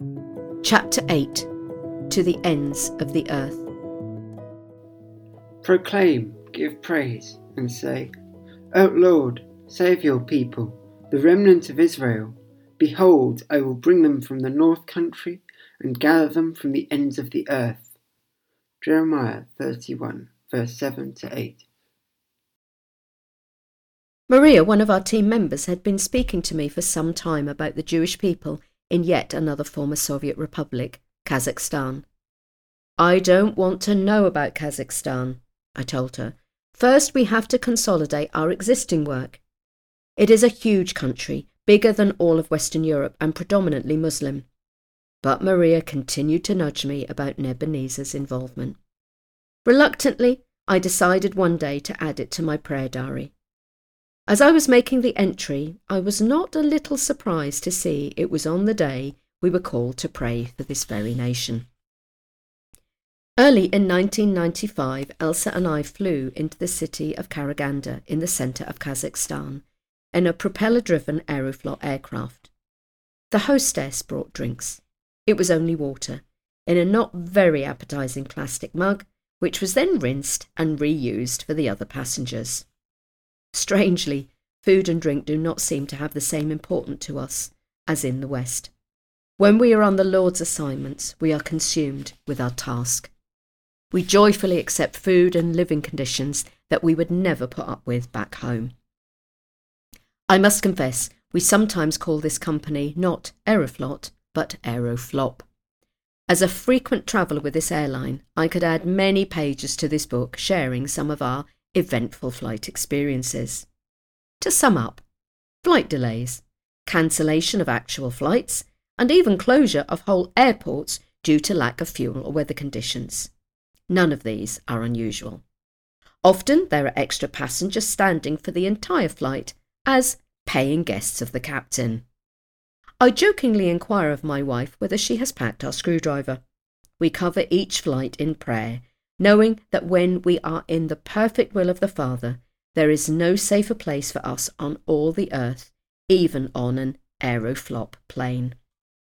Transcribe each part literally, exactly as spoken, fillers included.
Chapter eight. To the Ends of the Earth. Proclaim, give praise, and say, O Lord, save your people, the remnant of Israel. Behold, I will bring them from the north country and gather them from the ends of the earth. Jeremiah thirty-one, verse seven to eight. Maria, one of our team members, had been speaking to me for some time about the Jewish people in yet another former Soviet republic, Kazakhstan. I don't want to know about Kazakhstan, I told her. First, we have to consolidate our existing work. It is a huge country, bigger than all of Western Europe and predominantly Muslim. But Maria continued to nudge me about Ebenezer's involvement. Reluctantly, I decided one day to add it to my prayer diary. As I was making the entry, I was not a little surprised to see it was on the day we were called to pray for this very nation. Early in nineteen ninety-five, Elsa and I flew into the city of Karaganda in the centre of Kazakhstan in a propeller-driven Aeroflot aircraft. The hostess brought drinks. It was only water, in a not very appetising plastic mug, which was then rinsed and reused for the other passengers. Strangely, food and drink do not seem to have the same importance to us as in the West. When we are on the Lord's assignments, we are consumed with our task. We joyfully accept food and living conditions that we would never put up with back home. I must confess, we sometimes call this company not Aeroflot, but Aeroflop. As a frequent traveller with this airline, I could add many pages to this book sharing some of our eventful flight experiences. To sum up, flight delays, cancellation of actual flights, and even closure of whole airports due to lack of fuel or weather conditions. None of these are unusual. Often there are extra passengers standing for the entire flight as paying guests of the captain. I jokingly inquire of my wife whether she has packed our screwdriver. We cover each flight in prayer, knowing that when we are in the perfect will of the Father, there is no safer place for us on all the earth, even on an Aeroflop plane.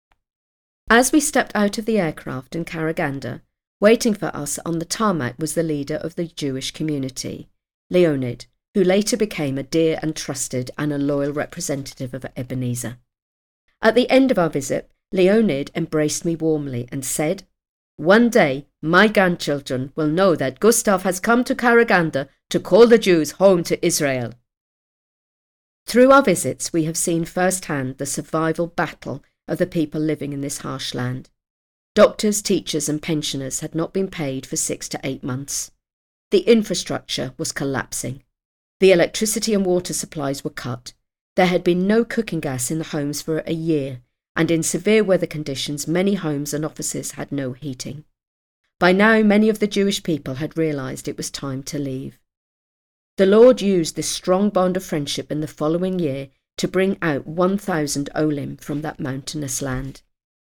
As we stepped out of the aircraft in Karaganda, waiting for us on the tarmac was the leader of the Jewish community, Leonid, who later became a dear and trusted and a loyal representative of Ebenezer. At the end of our visit, Leonid embraced me warmly and said, "One day, my grandchildren will know that Gustav has come to Karaganda to call the Jews home to Israel." Through our visits, we have seen firsthand the survival battle of the people living in this harsh land. Doctors, teachers and pensioners had not been paid for six to eight months. The infrastructure was collapsing. The electricity and water supplies were cut. There had been no cooking gas in the homes for a year, and in severe weather conditions many homes and offices had no heating. By now many of the Jewish people had realised it was time to leave. The Lord used this strong bond of friendship in the following year to bring out one thousand olim from that mountainous land.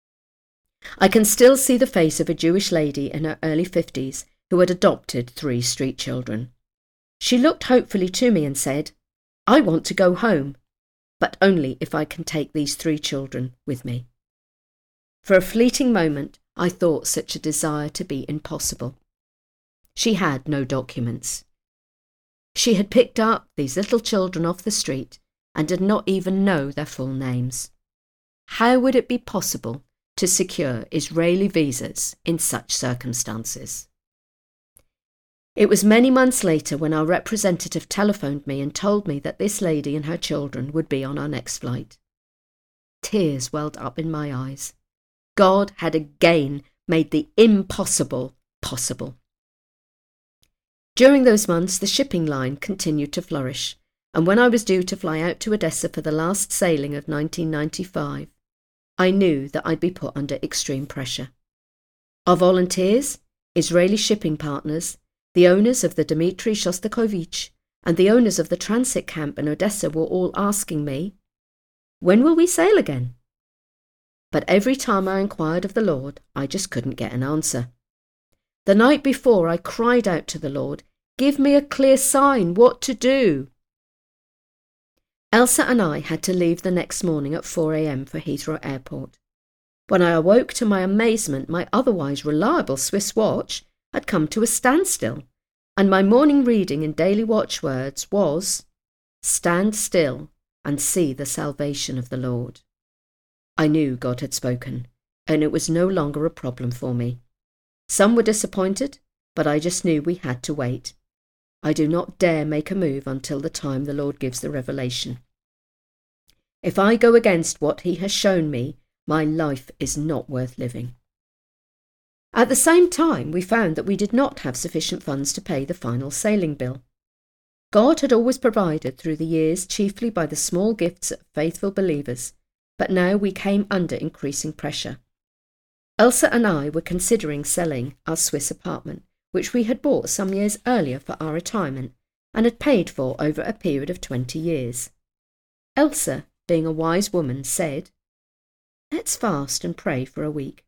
I can still see the face of a Jewish lady in her early fifties who had adopted three street children. She looked hopefully to me and said, "I want to go home, but only if I can take these three children with me." For a fleeting moment, I thought such a desire to be impossible. She had no documents. She had picked up these little children off the street and did not even know their full names. How would it be possible to secure Israeli visas in such circumstances? It was many months later when our representative telephoned me and told me that this lady and her children would be on our next flight. Tears welled up in my eyes. God had again made the impossible possible. During those months, the shipping line continued to flourish, and when I was due to fly out to Odessa for the last sailing of nineteen ninety-five, I knew that I'd be put under extreme pressure. Our volunteers, Israeli shipping partners, the owners of the Dmitry Shostakovich and the owners of the transit camp in Odessa were all asking me, "When will we sail again?" But every time I inquired of the Lord, I just couldn't get an answer. The night before, I cried out to the Lord, "Give me a clear sign what to do." Elsa and I had to leave the next morning at four a.m. for Heathrow Airport. When I awoke to my amazement, my otherwise reliable Swiss watch had come to a standstill, and my morning reading in daily watchwords was, "Stand still and see the salvation of the Lord." I knew God had spoken, and it was no longer a problem for me. Some were disappointed, but I just knew we had to wait. I do not dare make a move until the time the Lord gives the revelation. If I go against what he has shown me, my life is not worth living. At the same time, we found that we did not have sufficient funds to pay the final sailing bill. God had always provided through the years, chiefly by the small gifts of faithful believers, but now we came under increasing pressure. Elsa and I were considering selling our Swiss apartment, which we had bought some years earlier for our retirement and had paid for over a period of twenty years. Elsa, being a wise woman, said, "Let's fast and pray for a week."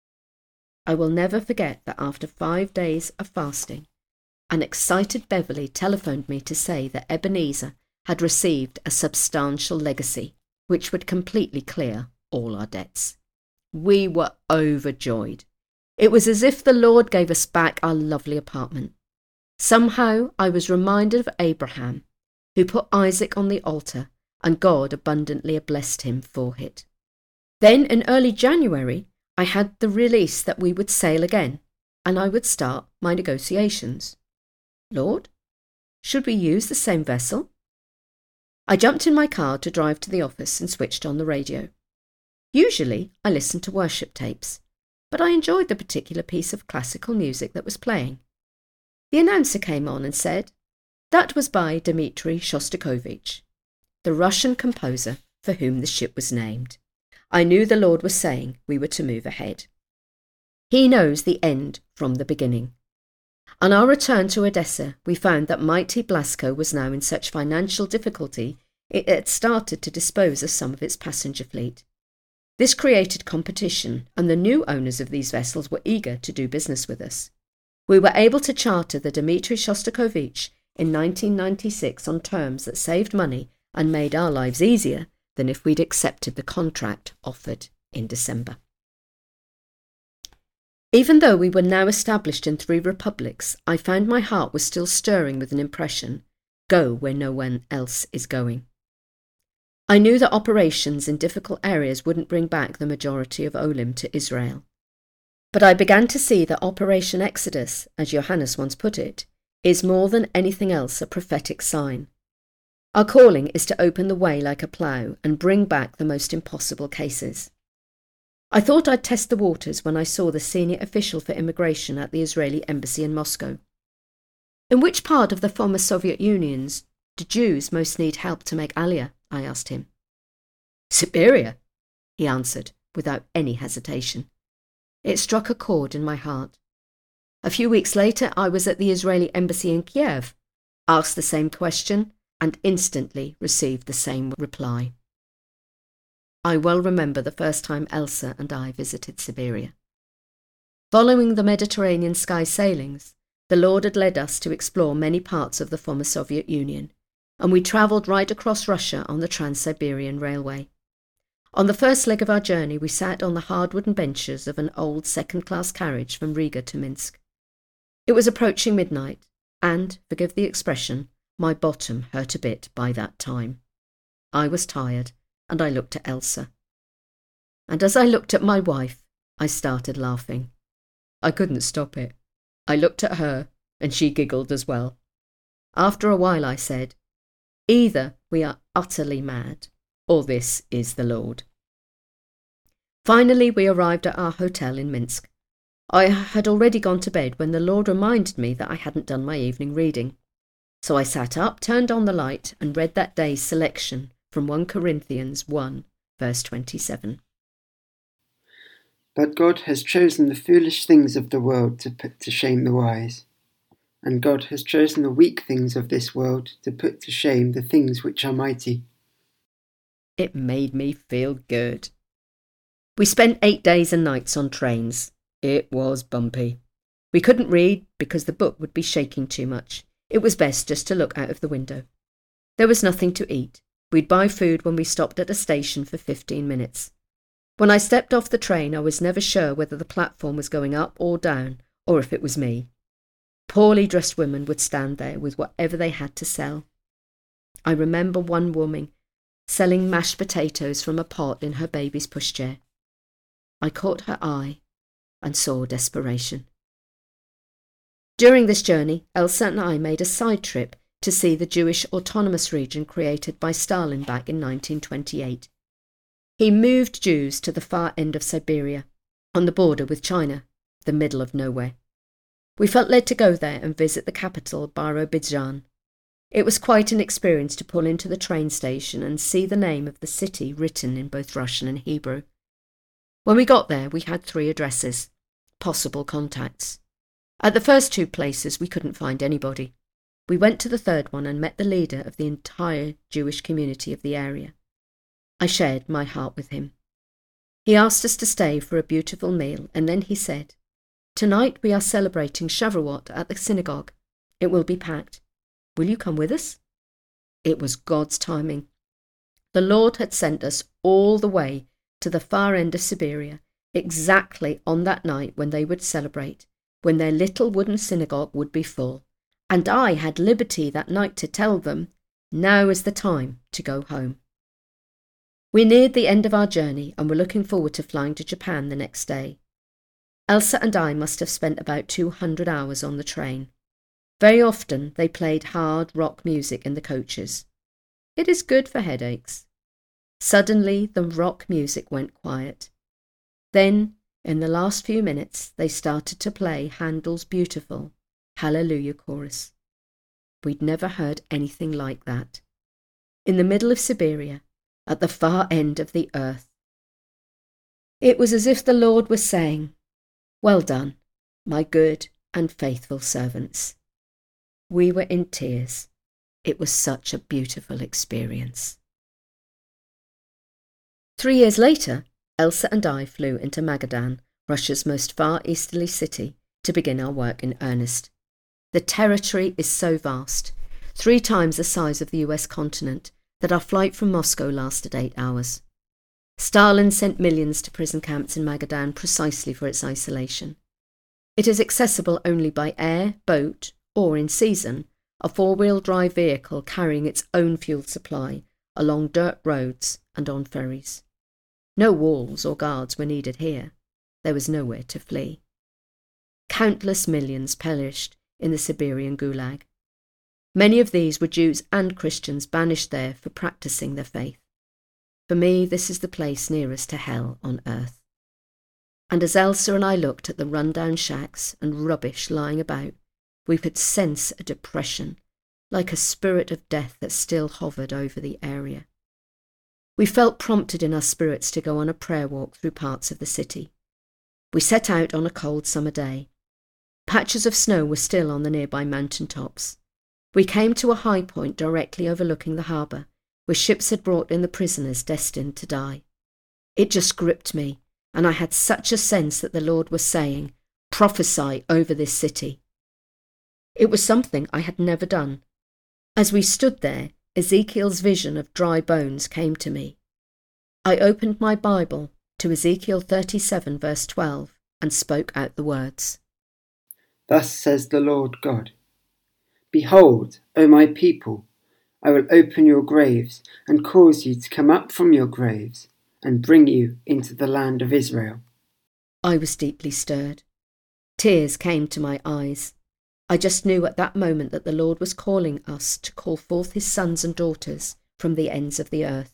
I will never forget that after five days of fasting, an excited Beverly telephoned me to say that Ebenezer had received a substantial legacy, which would completely clear all our debts. We were overjoyed. It was as if the Lord gave us back our lovely apartment. Somehow I was reminded of Abraham, who put Isaac on the altar, and God abundantly blessed him for it. Then in early January, I had the release that we would sail again, and I would start my negotiations. Lord, should we use the same vessel? I jumped in my car to drive to the office and switched on the radio. Usually I listened to worship tapes, but I enjoyed the particular piece of classical music that was playing. The announcer came on and said, that was by Dmitri Shostakovich, the Russian composer for whom the ship was named. I knew the Lord was saying we were to move ahead. He knows the end from the beginning. On our return to Odessa, we found that mighty Blasko was now in such financial difficulty it had started to dispose of some of its passenger fleet. This created competition, and the new owners of these vessels were eager to do business with us. We were able to charter the Dmitri Shostakovich in nineteen ninety-six on terms that saved money and made our lives easier than if we'd accepted the contract offered in December. Even though we were now established in three republics, I found my heart was still stirring with an impression, go where no one else is going. I knew that operations in difficult areas wouldn't bring back the majority of Olim to Israel. But I began to see that Operation Exodus, as Johannes once put it, is more than anything else a prophetic sign. Our calling is to open the way like a plough and bring back the most impossible cases. I thought I'd test the waters when I saw the senior official for immigration at the Israeli embassy in Moscow. In which part of the former Soviet Unions do Jews most need help to make Aliyah? I asked him. Siberia, he answered without any hesitation. It struck a chord in my heart. A few weeks later, I was at the Israeli embassy in Kiev, asked the same question, and instantly received the same reply. I well remember the first time Elsa and I visited Siberia. Following the Mediterranean sky sailings, the Lord had led us to explore many parts of the former Soviet Union, and we travelled right across Russia on the Trans-Siberian Railway. On the first leg of our journey, we sat on the hard wooden benches of an old second-class carriage from Riga to Minsk. It was approaching midnight, and, forgive the expression, my bottom hurt a bit by that time. I was tired, and I looked at Elsa. And as I looked at my wife, I started laughing. I couldn't stop it. I looked at her, and she giggled as well. After a while I said, either we are utterly mad, or this is the Lord. Finally we arrived at our hotel in Minsk. I had already gone to bed when the Lord reminded me that I hadn't done my evening reading. So I sat up, turned on the light, and read that day's selection from First Corinthians one, verse twenty-seven. But God has chosen the foolish things of the world to put to shame the wise, and God has chosen the weak things of this world to put to shame the things which are mighty. It made me feel good. We spent eight days and nights on trains. It was bumpy. We couldn't read because the book would be shaking too much. It was best just to look out of the window. There was nothing to eat. We'd buy food when we stopped at a station for fifteen minutes. When I stepped off the train, I was never sure whether the platform was going up or down, or if it was me. Poorly dressed women would stand there with whatever they had to sell. I remember one woman selling mashed potatoes from a pot in her baby's pushchair. I caught her eye and saw desperation. During this journey, Elsa and I made a side trip to see the Jewish autonomous region created by Stalin back in nineteen twenty-eight. He moved Jews to the far end of Siberia, on the border with China, the middle of nowhere. We felt led to go there and visit the capital, Birobidzhan. It was quite an experience to pull into the train station and see the name of the city written in both Russian and Hebrew. When we got there, we had three addresses, possible contacts. At the first two places, we couldn't find anybody. We went to the third one and met the leader of the entire Jewish community of the area. I shared my heart with him. He asked us to stay for a beautiful meal, and then he said, "Tonight we are celebrating Shavuot at the synagogue. It will be packed. Will you come with us?" It was God's timing. The Lord had sent us all the way to the far end of Siberia, exactly on that night when they would celebrate, when their little wooden synagogue would be full. And I had liberty that night to tell them, now is the time to go home. We neared the end of our journey and were looking forward to flying to Japan the next day. Elsa and I must have spent about two hundred hours on the train. Very often they played hard rock music in the coaches. It is good for headaches. Suddenly the rock music went quiet. Then, in the last few minutes, they started to play Handel's beautiful Hallelujah chorus. We'd never heard anything like that. In the middle of Siberia, at the far end of the earth. It was as if the Lord was saying, "Well done, my good and faithful servants." We were in tears. It was such a beautiful experience. Three years later, Elsa and I flew into Magadan, Russia's most far easterly city, to begin our work in earnest. The territory is so vast, three times the size of the U S continent, that our flight from Moscow lasted eight hours. Stalin sent millions to prison camps in Magadan precisely for its isolation. It is accessible only by air, boat, or, in season, a four-wheel drive vehicle carrying its own fuel supply along dirt roads and on ferries. No walls or guards were needed here. There was nowhere to flee. Countless millions perished in the Siberian Gulag. Many of these were Jews and Christians banished there for practicing their faith. For me, this is the place nearest to hell on earth. And as Elsa and I looked at the run-down shacks and rubbish lying about, we could sense a depression, like a spirit of death that still hovered over the area. We felt prompted in our spirits to go on a prayer walk through parts of the city. We set out on a cold summer day. Patches of snow were still on the nearby mountain tops. We came to a high point directly overlooking the harbour, where ships had brought in the prisoners destined to die. It just gripped me, and I had such a sense that the Lord was saying, "Prophesy over this city." It was something I had never done. As we stood there, Ezekiel's vision of dry bones came to me. I opened my Bible to Ezekiel thirty-seven, verse twelve, and spoke out the words. Thus says the Lord God, "Behold, O my people, I will open your graves and cause you to come up from your graves and bring you into the land of Israel." I was deeply stirred. Tears came to my eyes. I just knew at that moment that the Lord was calling us to call forth his sons and daughters from the ends of the earth.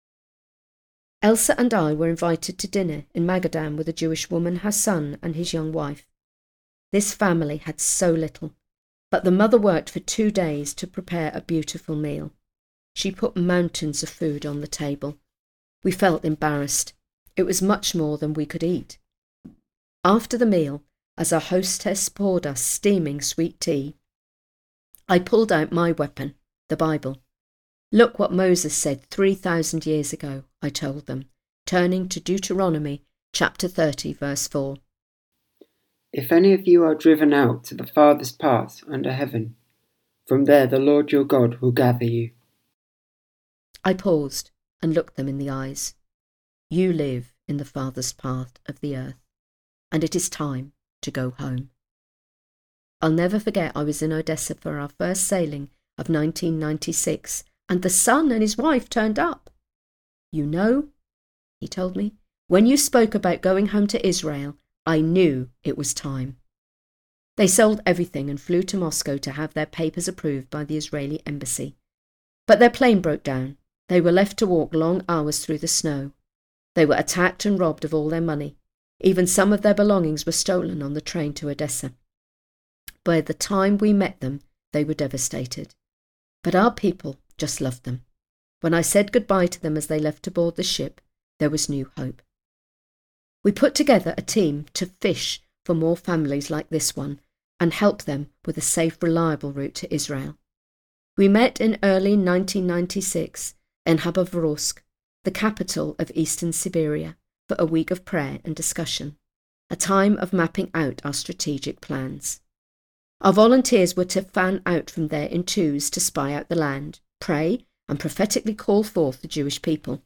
Elsa and I were invited to dinner in Magadan with a Jewish woman, her son, and his young wife. This family had so little, but the mother worked for two days to prepare a beautiful meal. She put mountains of food on the table. We felt embarrassed. It was much more than we could eat. After the meal, as our hostess poured us steaming sweet tea, I pulled out my weapon, the Bible. "Look what Moses said three thousand years ago," I told them, turning to Deuteronomy chapter thirty, verse four. "If any of you are driven out to the farthest part under heaven, from there the Lord your God will gather you." I paused and looked them in the eyes. "You live in the farthest part of the earth, and it is time to go home. I'll never forget I was in Odessa for our first sailing of nineteen ninety-six, and the son and his wife turned up. You know, he told me, when you spoke about going home to Israel, I knew it was time. They sold everything and flew to Moscow to have their papers approved by the Israeli embassy. But their plane broke down. They were left to walk long hours through the snow. They were attacked and robbed of all their money. Even some of their belongings were stolen on the train to Odessa. By the time we met them, they were devastated. But our people just loved them. When I said goodbye to them as they left to board the ship, there was new hope. We put together a team to fish for more families like this one and help them with a safe, reliable route to Israel. We met in early nineteen ninety-six in Khabarovsk, the capital of Eastern Siberia, for a week of prayer and discussion, a time of mapping out our strategic plans. Our volunteers were to fan out from there in twos to spy out the land, pray, and prophetically call forth the Jewish people.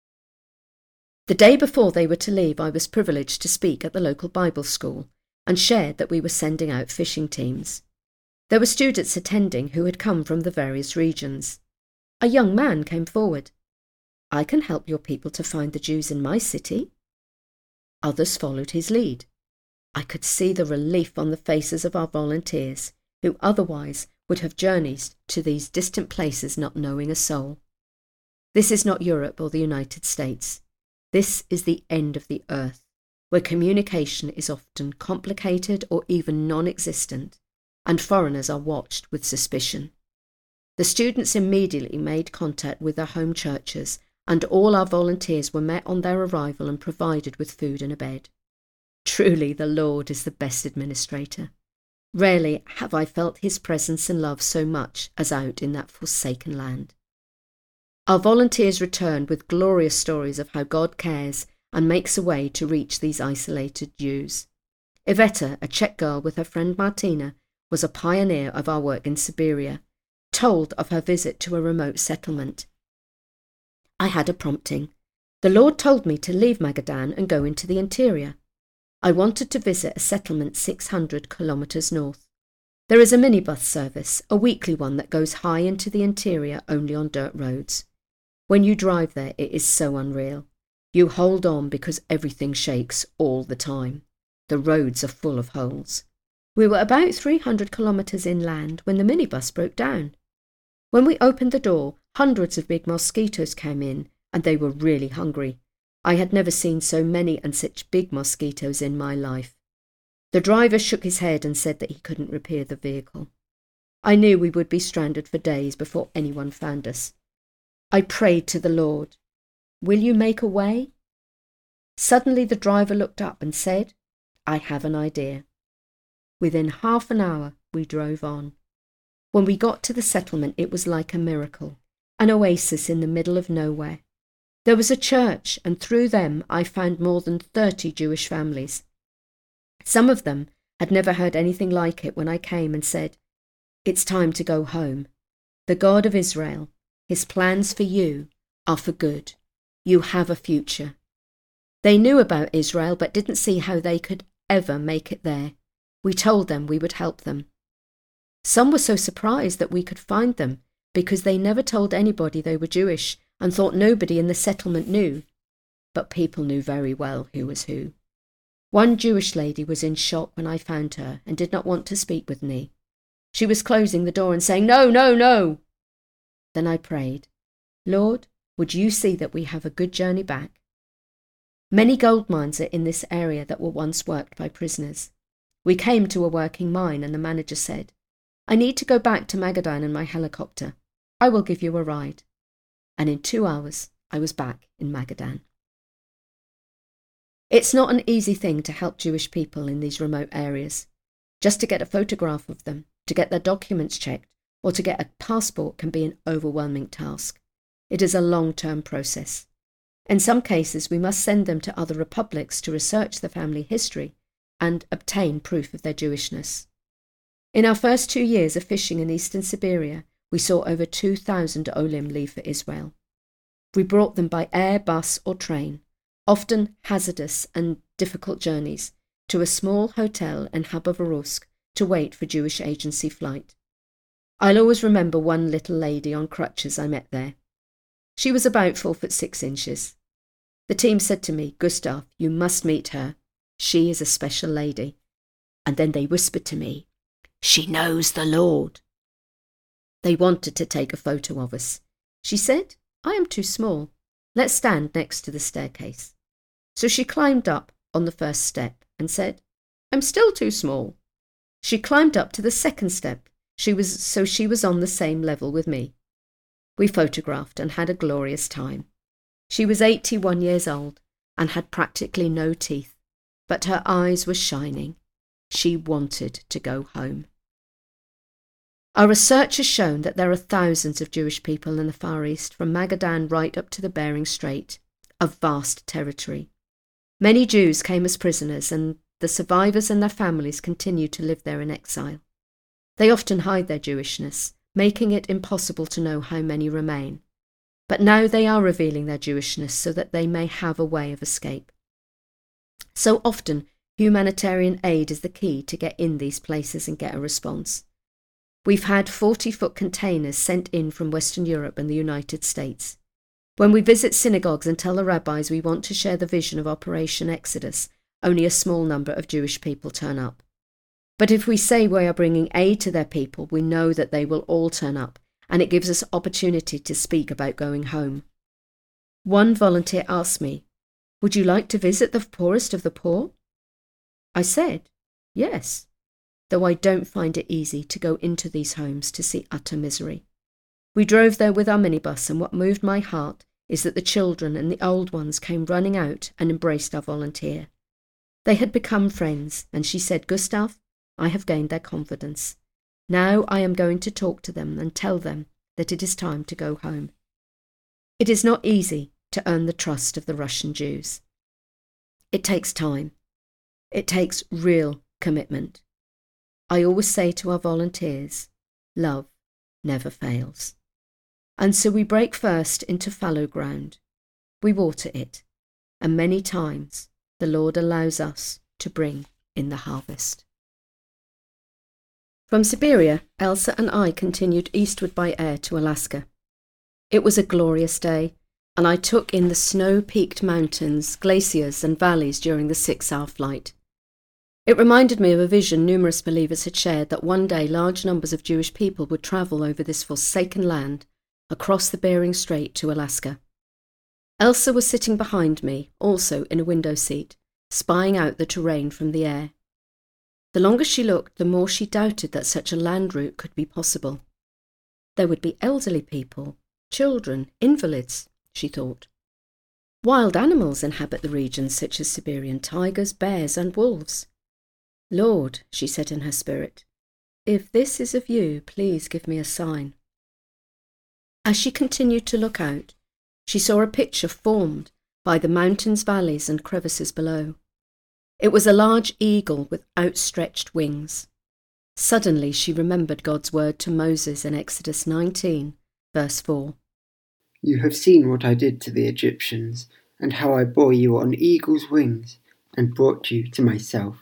The day before they were to leave, I was privileged to speak at the local Bible school and shared that we were sending out fishing teams. There were students attending who had come from the various regions. A young man came forward. I can help your people to find the Jews in my city. Others followed his lead. I could see the relief on the faces of our volunteers, who otherwise would have journeyed to these distant places not knowing a soul. This is not Europe or the United States. This is the end of the earth, where communication is often complicated or even non-existent, and foreigners are watched with suspicion. The students immediately made contact with their home churches, and all our volunteers were met on their arrival and provided with food and a bed. Truly, the Lord is the best administrator. Rarely have I felt his presence and love so much as out in that forsaken land. Our volunteers returned with glorious stories of how God cares and makes a way to reach these isolated Jews. Iveta, a Czech girl with her friend Martina, was a pioneer of our work in Siberia, told of her visit to a remote settlement. I had a prompting. The Lord told me to leave Magadan and go into the interior. I wanted to visit a settlement six hundred kilometres north. There is a minibus service, a weekly one that goes high into the interior only on dirt roads. When you drive there, it is so unreal. You hold on because everything shakes all the time. The roads are full of holes. We were about three hundred kilometres inland when the minibus broke down. When we opened the door, hundreds of big mosquitoes came in, and they were really hungry. I had never seen so many and such big mosquitoes in my life. The driver shook his head and said that he couldn't repair the vehicle. I knew we would be stranded for days before anyone found us. I prayed to the Lord, "Will you make a way?" Suddenly the driver looked up and said, "I have an idea." Within half an hour we drove on. When we got to the settlement, it was like a miracle, an oasis in the middle of nowhere. There was a church, and through them I found more than thirty Jewish families. Some of them had never heard anything like it when I came and said, "It's time to go home. The God of Israel, his plans for you are for good. You have a future." They knew about Israel but didn't see how they could ever make it there. We told them we would help them. Some were so surprised that we could find them because they never told anybody they were Jewish and thought nobody in the settlement knew. But people knew very well who was who. One Jewish lady was in shock when I found her and did not want to speak with me. She was closing the door and saying, "No, no, no." Then I prayed, "Lord, would you see that we have a good journey back?" Many gold mines are in this area that were once worked by prisoners. We came to a working mine and the manager said, "I need to go back to Magadan in my helicopter. I will give you a ride." And in two hours, I was back in Magadan. It's not an easy thing to help Jewish people in these remote areas. Just to get a photograph of them, to get their documents checked, or to get a passport can be an overwhelming task. It is a long-term process. In some cases, we must send them to other republics to research the family history and obtain proof of their Jewishness. In our first two years of fishing in eastern Siberia, we saw over two thousand Olim leave for Israel. We brought them by air, bus or train. often hazardous and difficult journeys, to a small hotel in Khabarovsk to wait for Jewish agency flight. I'll always remember one little lady on crutches I met there. She was about four foot six inches. The team said to me, "Gustav, you must meet her. She is a special lady." And then they whispered to me, "She knows the Lord." They wanted to take a photo of us. She said, "I am too small. Let's stand next to the staircase." So she climbed up on the first step and said, "I'm still too small." She climbed up to the second step, she was so she was on the same level with me. We photographed and had a glorious time. She was eighty-one years old and had practically no teeth, but her eyes were shining. She wanted to go home. Our research has shown that there are thousands of Jewish people in the Far East, from Magadan right up to the Bering Strait, a vast territory. Many Jews came as prisoners, and the survivors and their families continue to live there in exile. They often hide their Jewishness, making it impossible to know how many remain. But now they are revealing their Jewishness so that they may have a way of escape. So often, humanitarian aid is the key to get in these places and get a response. We've had forty-foot containers sent in from Western Europe and the United States. When we visit synagogues and tell the rabbis we want to share the vision of Operation Exodus, only a small number of Jewish people turn up. But if we say we are bringing aid to their people, we know that they will all turn up, and it gives us opportunity to speak about going home. One volunteer asked me, "Would you like to visit the poorest of the poor?" I said, "Yes," though I don't find it easy to go into these homes to see utter misery. We drove there with our minibus, and what moved my heart is that the children and the old ones came running out and embraced our volunteer. They had become friends, and she said, "Gustav, I have gained their confidence. Now I am going to talk to them and tell them that it is time to go home." It is not easy to earn the trust of the Russian Jews. It takes time. It takes real commitment. I always say to our volunteers, love never fails. And so we break first into fallow ground. We water it, and many times the Lord allows us to bring in the harvest. From Siberia, Elsa and I continued eastward by air to Alaska. It was a glorious day, and I took in the snow-peaked mountains, glaciers and valleys during the six-hour flight. It reminded me of a vision numerous believers had shared that one day large numbers of Jewish people would travel over this forsaken land across the Bering Strait to Alaska. Elsa was sitting behind me, also in a window seat, spying out the terrain from the air. The longer she looked, the more she doubted that such a land route could be possible. There would be elderly people, children, invalids, she thought. Wild animals inhabit the regions such as Siberian tigers, bears and wolves. "Lord," she said in her spirit, "if this is of you, please give me a sign." As she continued to look out, she saw a picture formed by the mountains, valleys and crevices below. It was a large eagle with outstretched wings. Suddenly she remembered God's word to Moses in Exodus nineteen, verse four. "You have seen what I did to the Egyptians, and how I bore you on eagle's wings, and brought you to myself."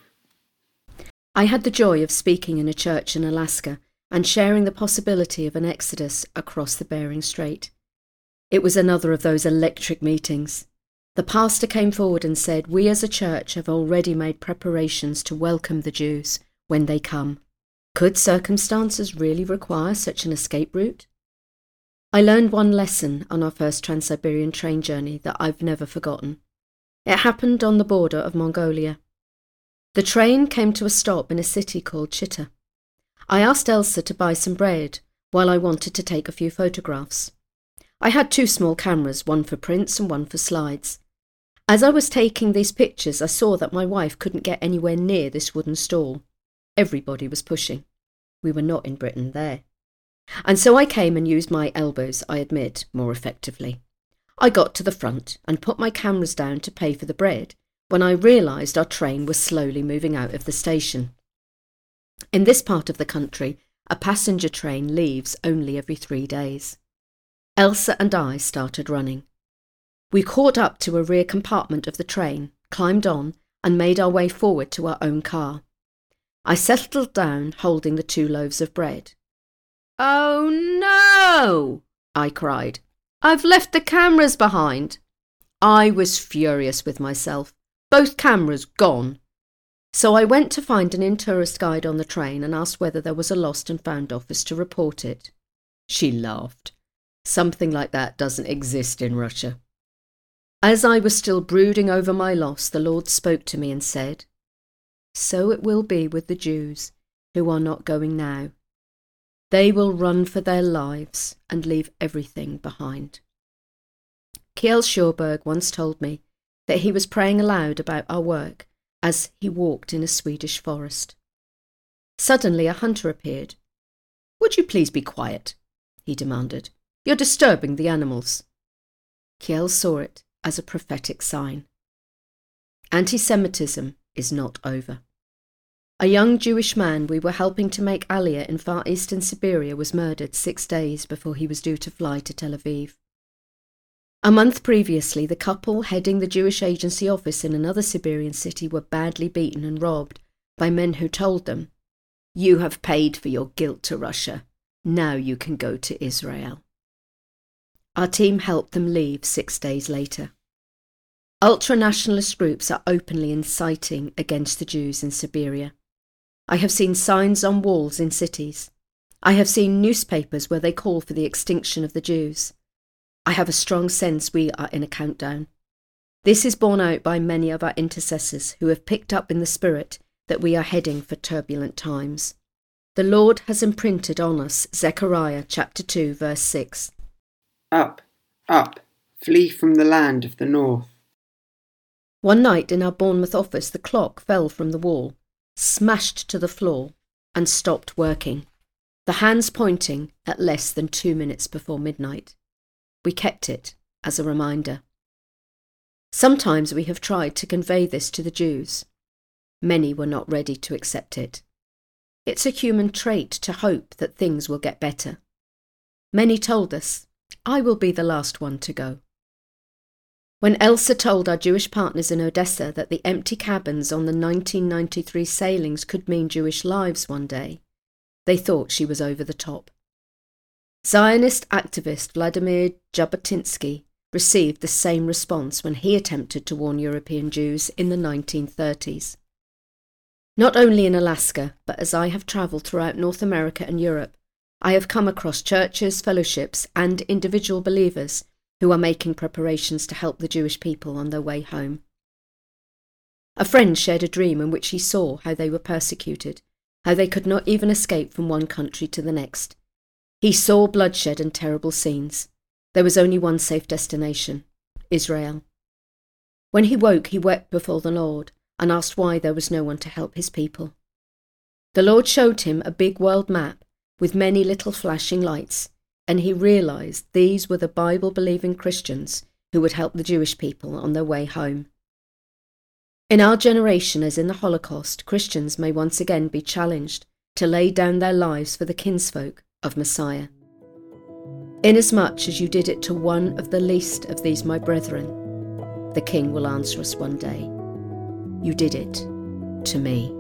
I had the joy of speaking in a church in Alaska and sharing the possibility of an exodus across the Bering Strait. It was another of those electric meetings. The pastor came forward and said, "We as a church have already made preparations to welcome the Jews when they come. Could circumstances really require such an escape route?" I learned one lesson on our first Trans-Siberian train journey that I've never forgotten. It happened on the border of Mongolia. The train came to a stop in a city called Chita. I asked Elsa to buy some bread while I wanted to take a few photographs. I had two small cameras, one for prints and one for slides. As I was taking these pictures, I saw that my wife couldn't get anywhere near this wooden stall. Everybody was pushing. We were not in Britain there. And so I came and used my elbows, I admit, more effectively. I got to the front and put my cameras down to pay for the bread when I realised our train was slowly moving out of the station. In this part of the country, a passenger train leaves only every three days. Elsa and I started running. We caught up to a rear compartment of the train, climbed on, and made our way forward to our own car. I settled down, holding the two loaves of bread. "Oh no!" I cried. "I've left the cameras behind." I was furious with myself. Both cameras gone. So I went to find an in-tourist guide on the train and asked whether there was a lost and found office to report it. She laughed. Something like that doesn't exist in Russia. As I was still brooding over my loss, the Lord spoke to me and said, "So it will be with the Jews who are not going now. They will run for their lives and leave everything behind." Kjell Sjöberg once told me that he was praying aloud about our work as he walked in a Swedish forest. Suddenly a hunter appeared. "Would you please be quiet?" he demanded. "You're disturbing the animals." Kjell saw it as a prophetic sign. Anti-Semitism is not over. A young Jewish man we were helping to make Aliyah in Far Eastern Siberia was murdered six days before he was due to fly to Tel Aviv. A month previously, the couple heading the Jewish agency office in another Siberian city were badly beaten and robbed by men who told them, "You have paid for your guilt to Russia. Now you can go to Israel." Our team helped them leave six days later. Ultra-nationalist groups are openly inciting against the Jews in Siberia. I have seen signs on walls in cities. I have seen newspapers where they call for the extinction of the Jews. I have a strong sense we are in a countdown. This is borne out by many of our intercessors who have picked up in the spirit that we are heading for turbulent times. The Lord has imprinted on us Zechariah chapter two verse six. Up, up, flee from the land of the north. One night in our Bournemouth office, the clock fell from the wall, smashed to the floor, and stopped working, the hands pointing at less than two minutes before midnight. We kept it as a reminder. Sometimes we have tried to convey this to the Jews. Many were not ready to accept it. It's a human trait to hope that things will get better. Many told us, "I will be the last one to go." When Elsa told our Jewish partners in Odessa that the empty cabins on the nineteen ninety-three sailings could mean Jewish lives one day, they thought she was over the top. Zionist activist Vladimir Jabotinsky received the same response when he attempted to warn European Jews in the nineteen thirties. Not only in Alaska, but as I have travelled throughout North America and Europe, I have come across churches, fellowships, and individual believers who are making preparations to help the Jewish people on their way home. A friend shared a dream in which he saw how they were persecuted, how they could not even escape from one country to the next. He saw bloodshed and terrible scenes. There was only one safe destination, Israel. When he woke, he wept before the Lord and asked why there was no one to help his people. The Lord showed him a big world map with many little flashing lights, and he realised these were the Bible-believing Christians who would help the Jewish people on their way home. In our generation, as in the Holocaust, Christians may once again be challenged to lay down their lives for the kinsfolk of Messiah. Inasmuch as you did it to one of the least of these my brethren, the King will answer us one day. You did it to me.